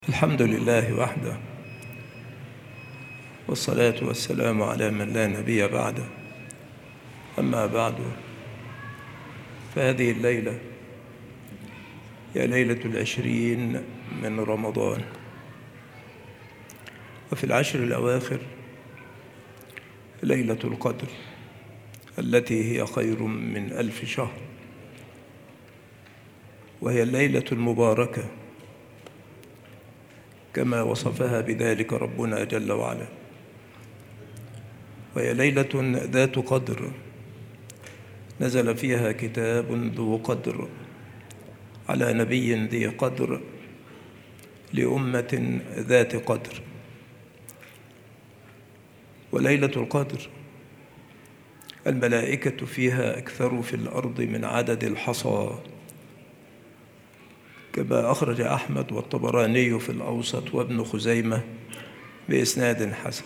الحمد لله وحده، والصلاة والسلام على من لا نبي بعده. أما بعد، فهذه الليلة هي ليلة 20 من رمضان، وفي العشر الأواخر ليلة القدر التي هي خير من 1000 شهر، وهي الليلة المباركة كما وصفها بذلك ربنا جل وعلا. وهي ليلة ذات قدر نزل فيها كتاب ذو قدر على نبي ذي قدر لأمة ذات قدر. وليلة القدر الملائكة فيها أكثر في الأرض من عدد الحصى، كما أخرج أحمد والطبراني في الأوسط وابن خزيمة بإسناد حسن.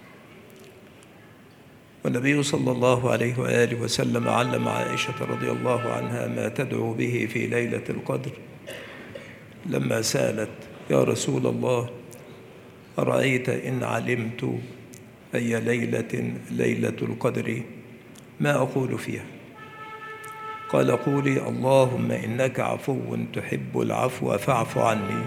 والنبي صلى الله عليه وآله وسلم علم عائشة رضي الله عنها ما تدعو به في ليلة القدر، لما سألت: يا رسول الله، أرأيت إن علمت أي ليلة القدر ما أقول فيها؟ قال: قولي: اللهم إنك عفو تحب العفو فاعف عني.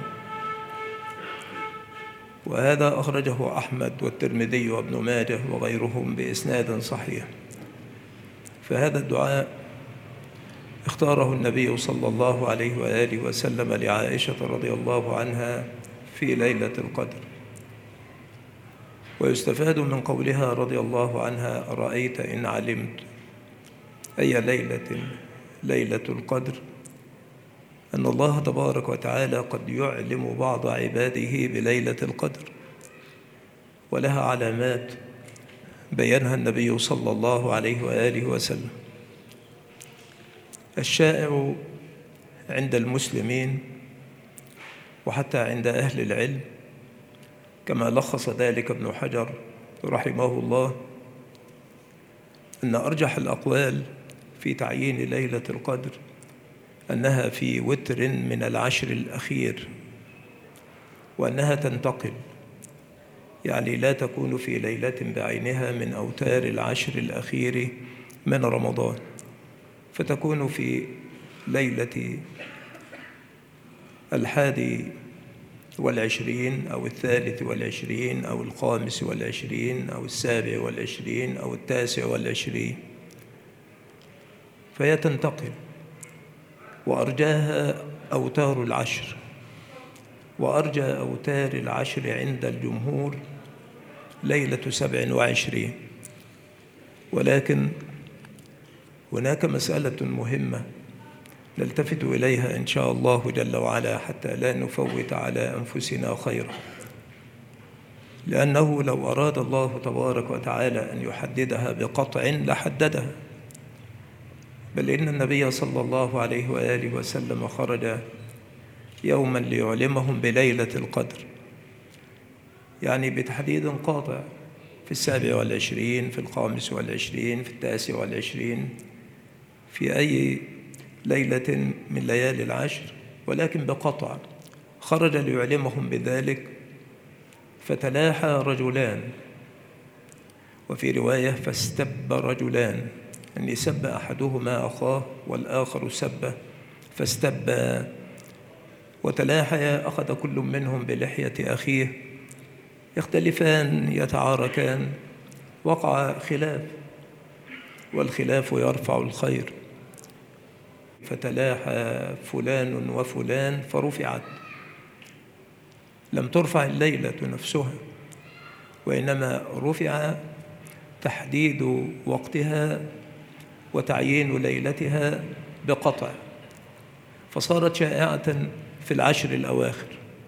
وهذا أخرجه أحمد والترمذي وابن ماجه وغيرهم بإسناد صحيح. فهذا الدعاء اختاره النبي صلى الله عليه وآله وسلم لعائشة رضي الله عنها في ليلة القدر. ويستفاد من قولها رضي الله عنها: أرأيت إن علمت أي ليلة القدر، أن الله تبارك وتعالى قد يعلم بعض عباده بليلة القدر، ولها علامات بينها النبي صلى الله عليه وآله وسلم. الشائع عند المسلمين وحتى عند أهل العلم، كما لخص ذلك ابن حجر رحمه الله، أن أرجح الأقوال في تعيين ليلة القدر أنها في وتر من العشر الأخير، وأنها تنتقل، يعني لا تكون في ليلة بعينها من أوتار العشر الأخير من رمضان، فتكون في ليلة 21 أو 23 أو 25 أو 27 أو 29، فهي تنتقل. وأرجاها أوتار العشر، وأرجى أوتار العشر عند الجمهور ليلة 27. ولكن هناك مسألة مهمة نلتفت إليها إن شاء الله جل وعلا حتى لا نفوت على أنفسنا خيرا، لأنه لو أراد الله تبارك وتعالى أن يحددها بقطع لحددها، بل إن النبي صلى الله عليه وآله وسلم خرج يوما ليعلمهم بليلة القدر، يعني بتحديد قاطع، في 27 في 25 في 29 في أي ليلة من ليالي العشر، ولكن بقطع. خرج ليعلمهم بذلك، فتلاحى رجلان، وفي رواية فاستب رجلان، أن سب أحدهما أخاه والآخر سبه فاستبا، وتلاحيا، أخذ كل منهم بلحية أخيه، يختلفان يتعاركان، وقع خلاف، والخلاف يرفع الخير، فتلاحى فلان وفلان فرفعت. لم ترفع الليلة نفسها، وإنما رفع تحديد وقتها وتعيين ليلتها بقطع، فصارت شائعة في العشر الأواخر.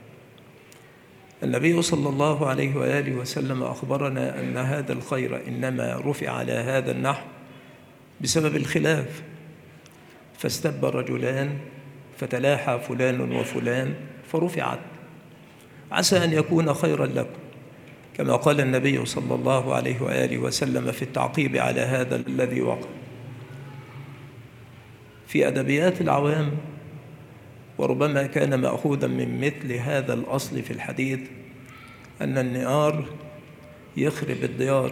النبي صلى الله عليه وآله وسلم أخبرنا أن هذا الخير إنما رفع على هذا النحو بسبب الخلاف، فاستب رجلان فتلاحى فلان وفلان فرفعت، عسى أن يكون خيرا لكم، كما قال النبي صلى الله عليه وآله وسلم في التعقيب على هذا الذي وقع. في أدبيات العوام وربما كان مأخوذا من مثل هذا الأصل في الحديث، أن النئار يخرب الديار،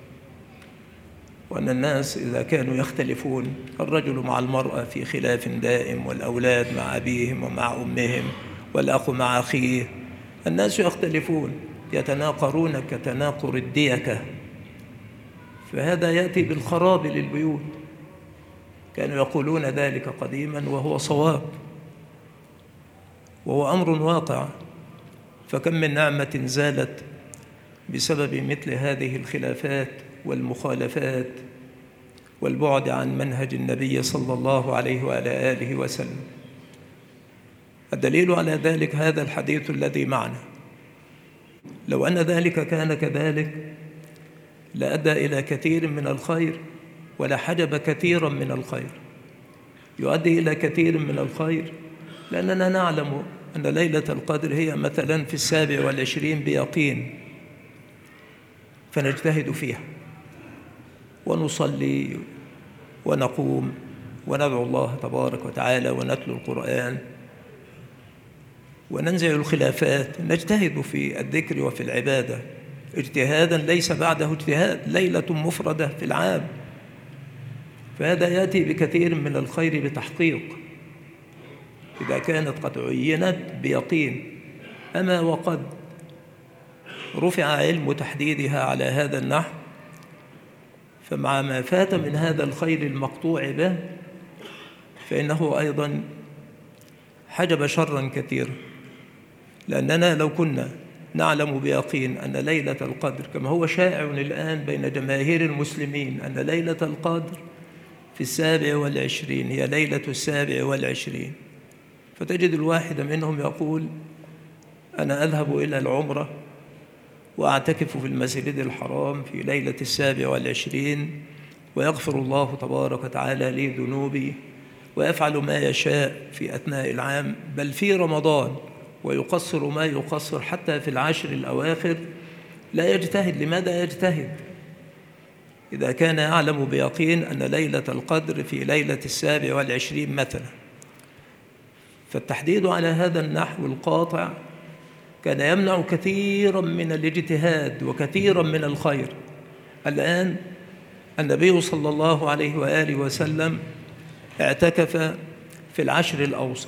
وأن الناس إذا كانوا يختلفون، الرجل مع المرأة في خلاف دائم، والأولاد مع أبيهم ومع أمهم، والأخ مع أخيه، الناس يختلفون يتناقرون كتناقر الديكة، فهذا يأتي بالخراب للبيوت. كانوا يقولون ذلك قديما وهو صواب، وهو أمر واقع. فكم من نعمة زالت بسبب مثل هذه الخلافات والمخالفات والبعد عن منهج النبي صلى الله عليه وعلى آله وسلم. الدليل على ذلك هذا الحديث الذي معنا. لو أن ذلك كان كذلك لأدى إلى كثير من الخير، ولحجب كثيرا من الخير. يؤدي إلى كثير من الخير لأننا نعلم أن ليلة القدر هي مثلا في 27 بيقين، فنجتهد فيها ونصلي ونقوم وندعو الله تبارك وتعالى ونتلو القرآن وننزع الخلافات، نجتهد في الذكر وفي العبادة اجتهادا ليس بعده اجتهاد، ليلة مفردة في العام، فهذا يأتي بكثير من الخير بتحقيق إذا كانت قد عينت بيقين. أما وقد رفع علم تحديدها على هذا النحو، فمع ما فات من هذا الخير المقطوع به فإنه أيضا حجب شرا كثيرا، لأننا لو كنا نعلم بيقين أن ليلة القدر كما هو شائع الآن بين جماهير المسلمين أن ليلة القدر في 27 هي ليلة 27، فتجد الواحد منهم يقول أنا أذهب إلى العمرة وأعتكف في المسجد الحرام في ليلة 27 ويغفر الله تبارك وتعالى لي ذنوبي ويفعل ما يشاء في أثناء العام، بل في رمضان ويقصر ما يقصر حتى في العشر الأواخر. لا يجتهد. لماذا يجتهد إذا كان يعلم بيقين أن ليلة القدر في ليلة 27 مثلا؟ فالتحديد على هذا النحو القاطع كان يمنع كثيرا من الاجتهاد وكثيرا من الخير. الآن النبي صلى الله عليه وآله وسلم اعتكف في العشر الأوسط،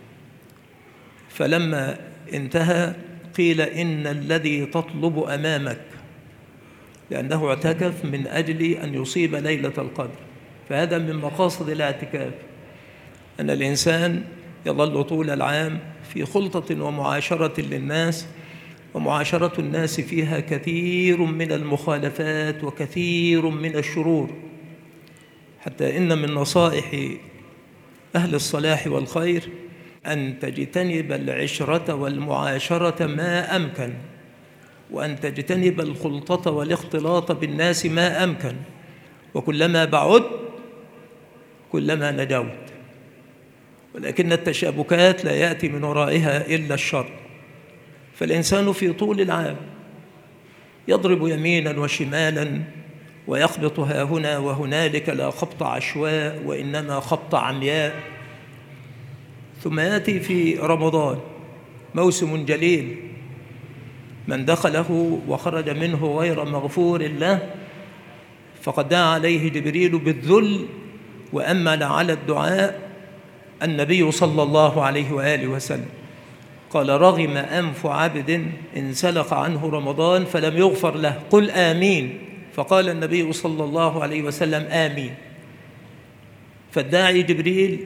فلما انتهى قيل إن الذي تطلب أمامك، لأنه اعتكف من أجل أن يصيب ليلة القدر. فهذا من مقاصد الاعتكاف، أن الإنسان يظل طول العام في خلطة ومعاشرة للناس، ومعاشرة الناس فيها كثير من المخالفات وكثير من الشرور، حتى إن من نصائح أهل الصلاح والخير أن تجتنب العشرة والمعاشرة ما أمكن، وأن تجتنب الخلطة والاختلاط بالناس ما أمكن، وكلما بعدت كلما نجوت. ولكن التشابكات لا يأتي من ورائها إلا الشر. فالإنسان في طول العام يضرب يمينا وشمالا ويخبط ها هنا وهنالك، لا خبط عشواء وإنما خبط عمياء. ثم يأتي في رمضان موسم جليل، من دخله وخرج منه غير مغفور له فقد دعا عليه جبريل بالذل وأمن على الدعاء النبي صلى الله عليه وآله وسلم، قال رغم أنف عبد انسلخ عنه رمضان فلم يغفر له، قل آمين. فقال النبي صلى الله عليه وسلم آمين. فالداعي جبريل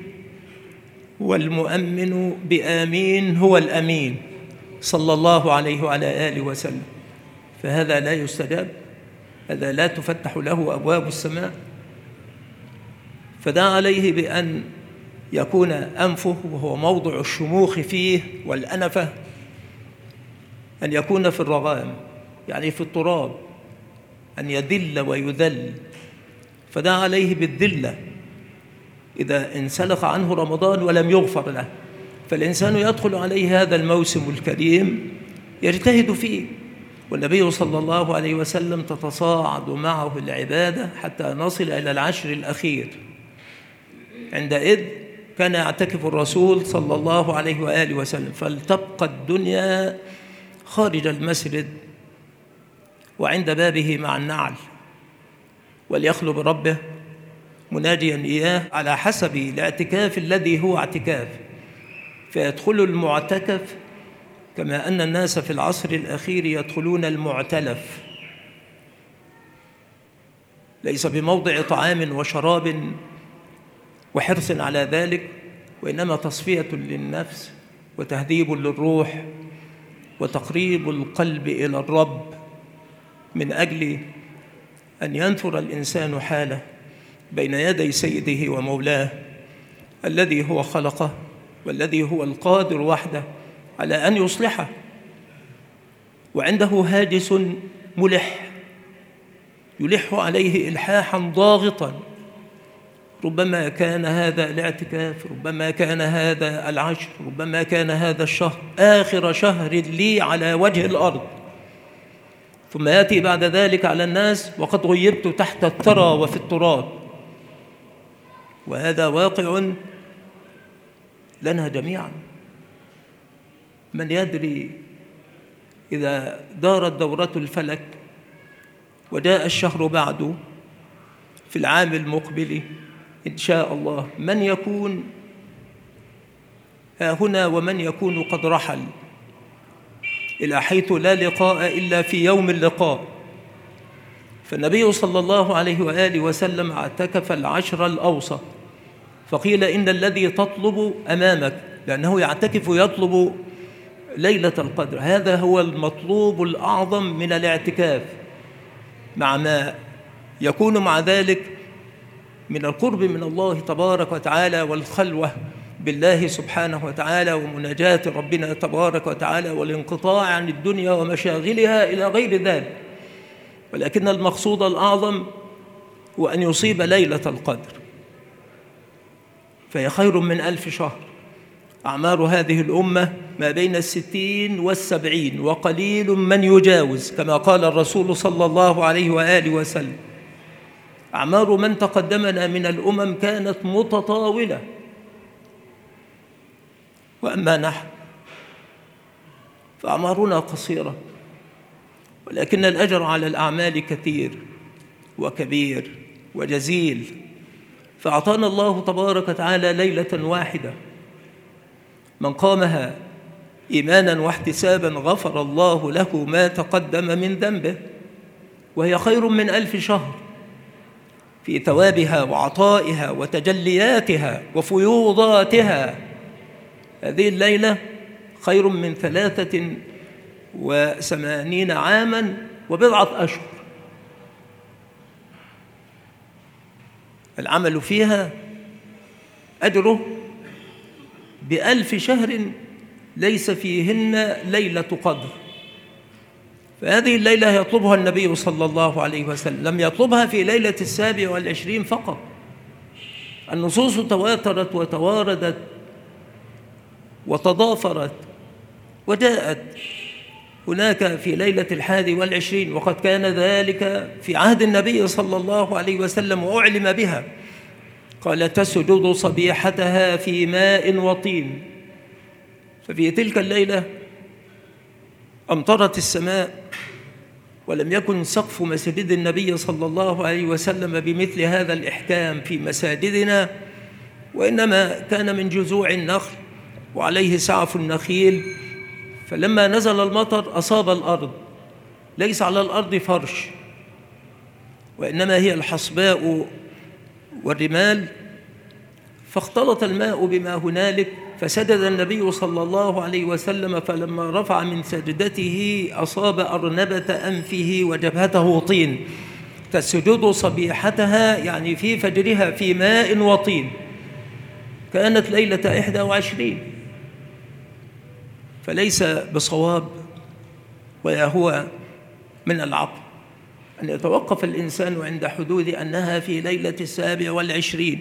والمؤمن بآمين هو الأمين صلى الله عليه وعلى آله وسلم، فهذا لا يستجاب، هذا لا تفتح له أبواب السماء. فدعا عليه بأن يكون أنفه، وهو موضع الشموخ فيه والأنفة، أن يكون في الرغام، يعني في التراب، أن يذل ويذل. فدعا عليه بالذلة إذا انسلخ عنه رمضان ولم يغفر له. فالإنسان يدخل عليه هذا الموسم الكريم يجتهد فيه، والنبي صلى الله عليه وسلم تتصاعد معه العبادة حتى نصل إلى العشر الأخير، عندئذ كان يعتكف الرسول صلى الله عليه وآله وسلم، فلتبقى الدنيا خارج المسجد وعند بابه مع النعل، وليخلو بربه مناجيا إياه على حسب الاعتكاف الذي هو اعتكاف، فيدخل المعتكف كما أن الناس في العصر الأخير يدخلون المعتلف، ليس بموضع طعام وشراب وحرص على ذلك، وإنما تصفية للنفس وتهذيب للروح وتقريب القلب إلى الرب، من أجل أن ينثر الإنسان حاله بين يدي سيده ومولاه الذي هو خلقه والذي هو القادر وحده على أن يصلحه، وعنده هاجس ملح يلح عليه إلحاحا ضاغطا، ربما كان هذا الاعتكاف، ربما كان هذا العشر، ربما كان هذا الشهر آخر شهر لي على وجه الأرض، ثم يأتي بعد ذلك على الناس وقد غيبت تحت الثرى وفي التراب. وهذا واقع لنا جميعا. من يدري إذا دارت دورة الفلك وجاء الشهر بعده في العام المقبل إن شاء الله، من يكون هنا ومن يكون قد رحل إلى حيث لا لقاء إلا في يوم اللقاء. فالنبي صلى الله عليه وآله وسلم اعتكف العشر الأوسط، فقيل إن الذي تطلب أمامك، لأنه يعتكف يطلب ليلة القدر، هذا هو المطلوب الأعظم من الاعتكاف، مع ما يكون مع ذلك من القرب من الله تبارك وتعالى والخلوة بالله سبحانه وتعالى ومناجاة ربنا تبارك وتعالى والانقطاع عن الدنيا ومشاغلها إلى غير ذلك. ولكن المقصود الأعظم هو أن يصيب ليلة القدر، فهي خير من 1000 شهر. أعمار هذه الأمة ما بين 60 و70 وقليل من يجاوز، كما قال الرسول صلى الله عليه وآله وسلم: أعمار من تقدمنا من الأمم كانت متطاولة، وأما نحن فأعمارنا قصيرة، ولكن الأجر على الأعمال كثير وكبير وجزيل. فأعطانا الله تبارك وتعالى ليلة واحدة، من قامها إيمانا واحتسابا غفر الله له ما تقدم من ذنبه، وهي خير من 1000 شهر في ثوابها وعطائها وتجلياتها وفيوضاتها. هذه الليلة خير من 83 عاما وبضعة أشهر. العمل فيها أجره ب1000 شهر ليس فيهن ليلة قدر. فهذه الليلة يطلبها النبي صلى الله عليه وسلم، لم يطلبها في ليلة 27 فقط. النصوص تواترت وتواردت وتضافرت وجاءت هناك في ليلة 21، وقد كان ذلك في عهد النبي صلى الله عليه وسلم وأعلم بها. قال: تسجد صبيحتها في ماء وطين. ففي تلك الليلة أمطرت السماء، ولم يكن سقف مسجد النبي صلى الله عليه وسلم بمثل هذا الإحكام في مساجدنا، وإنما كان من جذوع النخل وعليه سعف النخيل. فلما نزل المطر أصاب الأرض، ليس على الأرض فرش، وإنما هي الحصباء والرمال، فاختلط الماء بما هنالك، فسجد النبي صلى الله عليه وسلم، فلما رفع من سجدته أصاب أرنبة أنفه وجبهته طين. فالسجود صبيحتها يعني في فجرها في ماء وطين. كانت ليلة 21، فليس بصواب ولا هو من العقل أن يتوقف الإنسان عند حدود أنها في ليلة 27،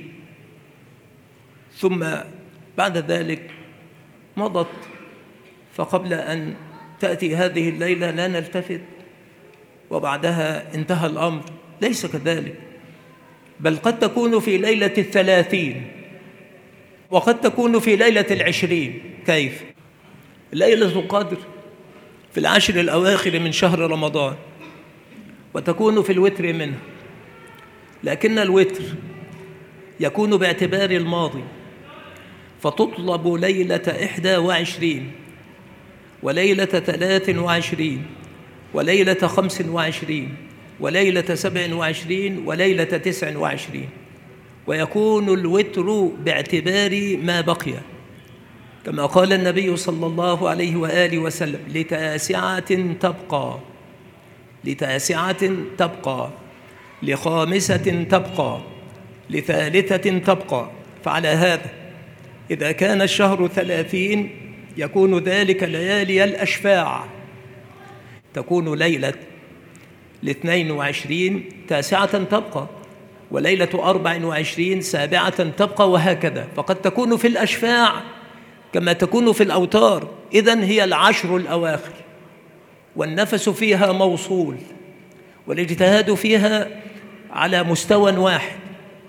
ثم بعد ذلك مضت، فقبل أن تأتي هذه الليلة لا نلتفت وبعدها انتهى الأمر. ليس كذلك، بل قد تكون في ليلة 30 وقد تكون في ليلة 20. كيف؟ ليلة القدر في 10 الأواخر من شهر رمضان، وتكون في الوتر منه، لكن الوتر يكون باعتبار الماضي، فتطلب ليلة 21 وليلة 23 وليلة 25 وليلة 27 وليلة 29، ويكون الوتر باعتبار ما بقي، كما قال النبي صلى الله عليه وآله وسلم: لتاسعة تبقى، لتاسعة تبقى، لخامسة تبقى، لثالثة تبقى. فعلى هذا إذا كان الشهر 30 يكون ذلك ليالي الأشفاع، تكون ليلة 22 تاسعة تبقى، وليلة 24 سابعة تبقى، وهكذا. فقد تكون في الأشفاع كما تكون في الأوتار. إذن هي 10 الأواخر، والنفس فيها موصول، والاجتهاد فيها على مستوى واحد.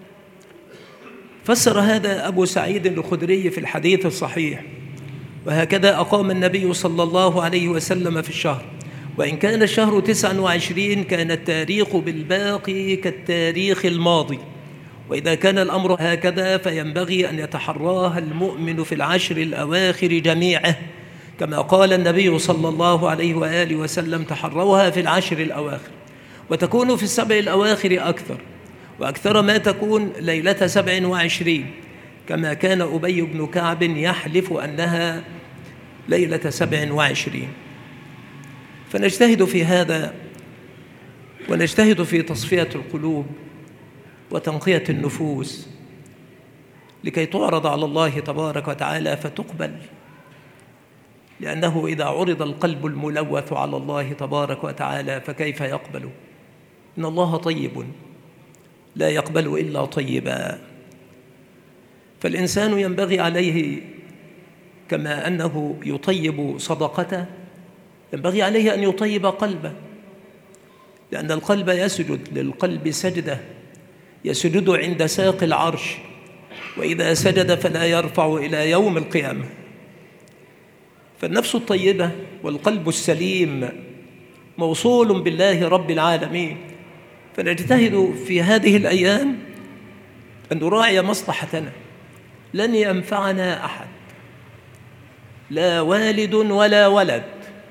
فسر هذا أبو سعيد الخدري في الحديث الصحيح: وهكذا أقام النبي صلى الله عليه وسلم في الشهر، وإن كان الشهر 29 كان التاريخ بالباقي كالتاريخ الماضي، وإذا كان الأمر هكذا فينبغي أن يتحراها المؤمن في 10 الأواخر جميعه، كما قال النبي صلى الله عليه وآله وسلم: تحروها في 10 الأواخر. وتكون في 7 الأواخر أكثر، وأكثر ما تكون ليلة 27، كما كان أبي بن كعب يحلف أنها ليلة 27. فنجتهد في هذا، ونجتهد في تصفية القلوب وتنقية النفوس لكي تعرض على الله تبارك وتعالى فتقبل، لأنه إذا عرض القلب الملوث على الله تبارك وتعالى فكيف يقبل؟ إن الله طيب لا يقبل إلا طيبا. فالإنسان ينبغي عليه كما أنه يطيب صدقته، ينبغي عليه أن يطيب قلبه، لأن القلب يسجد للقلب سجدة يسجد عند ساق العرش، وإذا سجد فلا يرفع إلى يوم القيامة. فالنفس الطيبة والقلب السليم موصول بالله رب العالمين. فنجتهد في هذه الأيام أن نراعي مصلحتنا. لن ينفعنا أحد، لا والد ولا ولد.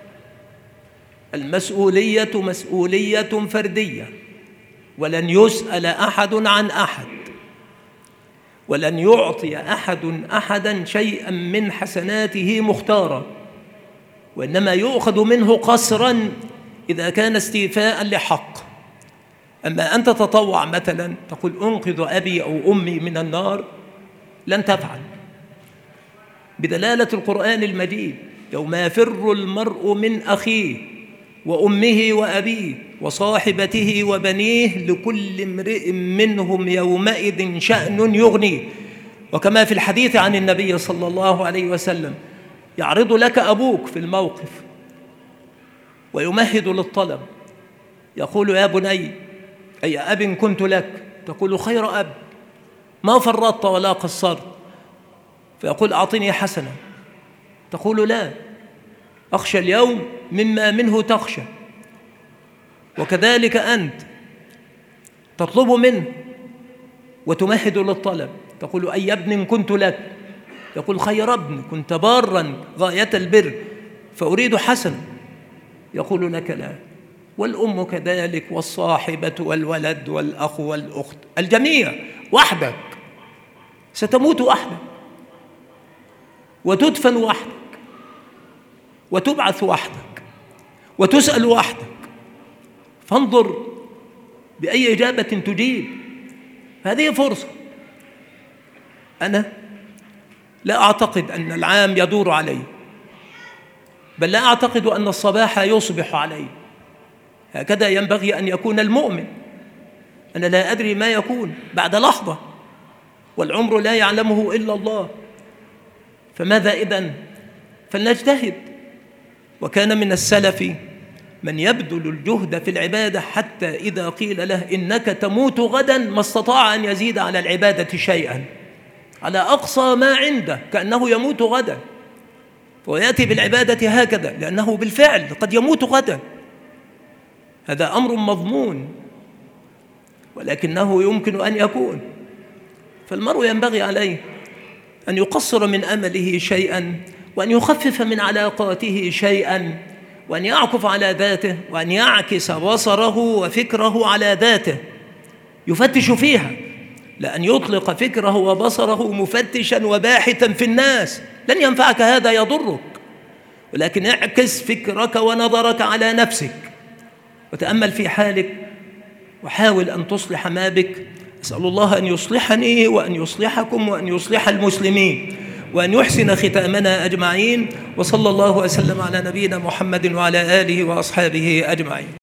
المسؤولية مسؤولية فردية، ولن يسأل أحد عن أحد، ولن يعطي أحد أحدا شيئا من حسناته مختارا، وإنما يؤخذ منه قسرا إذا كان استيفاء لحق. أما أن تتطوع مثلا تقول أنقذ أبي أو أمي من النار، لن تفعل، بدلالة القرآن المجيد: يوم يفر المرء من أخيه وأمه وأبيه وصاحبته وبنيه لكل امرئ منهم يومئذ شأن يغنيه. وكما في الحديث عن النبي صلى الله عليه وسلم: يعرض لك أبوك في الموقف ويمهد للطلب، يقول: يا بني أي أب كنت لك؟ تقول: خير أب، ما فرطت ولا قصرت. فيقول: أعطني حسنة. تقول: لا، أخشى اليوم مما منه تخشى. وكذلك أنت تطلب منه وتمهد للطلب، تقول: أي ابن كنت لك؟ يقول: خير ابن، كنت بارا غاية البر فأريد حسنة. يقول لك: لا. والأم كذلك، والصاحبة والولد والأخ والأخت، الجميع وحدك، ستموت وحدك وتدفن وحدك وتبعث وحدك وتسأل وحدك. فانظر بأي إجابة تجيب. هذه فرصة. أنا لا أعتقد أن العام يدور علي، بل لا أعتقد أن الصباح يصبح علي. هكذا ينبغي أن يكون المؤمن. أنا لا أدري ما يكون بعد لحظة، والعمر لا يعلمه إلا الله. فماذا إذن؟ فلنجتهد. وكان من السلف من يبذل الجهد في العبادة حتى إذا قيل له إنك تموت غدا ما استطاع أن يزيد على العبادة شيئا. على أقصى ما عنده كأنه يموت غدا، ويأتي بالعبادة هكذا لأنه بالفعل قد يموت غدا. هذا أمر مضمون ولكنه يمكن أن يكون. فالمرء ينبغي عليه أن يقصر من أمله شيئا، وأن يخفف من علاقاته شيئا، وأن يعكف على ذاته، وأن يعكس بصره وفكره على ذاته يفتش فيها، لأن يطلق فكره وبصره مفتشا وباحثا في الناس لن ينفعك، هذا يضرك. ولكن اعكس فكرك ونظرك على نفسك وتأمل في حالك وحاول أن تصلح ما بك. أسأل الله أن يصلحني وأن يصلحكم وأن يصلح المسلمين وأن يحسن ختامنا أجمعين. وصلى الله وسلم على نبينا محمد وعلى آله وأصحابه أجمعين.